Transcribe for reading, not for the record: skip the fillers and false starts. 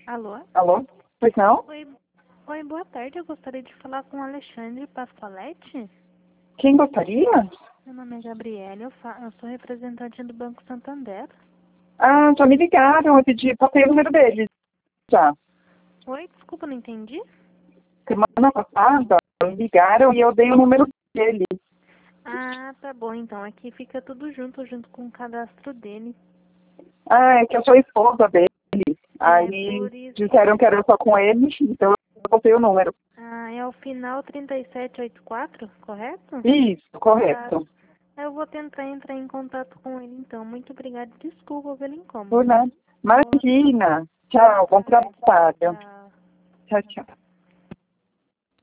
Alô? Alô? Pois não? Oi, oi, boa tarde. Eu gostaria de falar com o Alexandre Pascoaletti. Quem gostaria? Meu nome é Gabriela, eu sou representante do Banco Santander. Ah, já me ligaram, eu pedi, passei o número deles já. Oi, desculpa, não entendi. Semana passada, me ligaram e eu dei o número deles. Ah, tá bom, então. Aqui fica tudo junto com o cadastro dele. Ah, é que eu sou esposa deles. É Aí por isso. disseram que era só com eles, então eu botei o número. Ah, é o final 3784, correto? Isso, Tá. correto. Eu vou tentar entrar em contato com ele, então. Muito obrigada. Desculpa pelo Por incômodo. nada. Boa Imagina. boa Tchau, bom tarde. trabalho. Tchau. Tchau, tchau.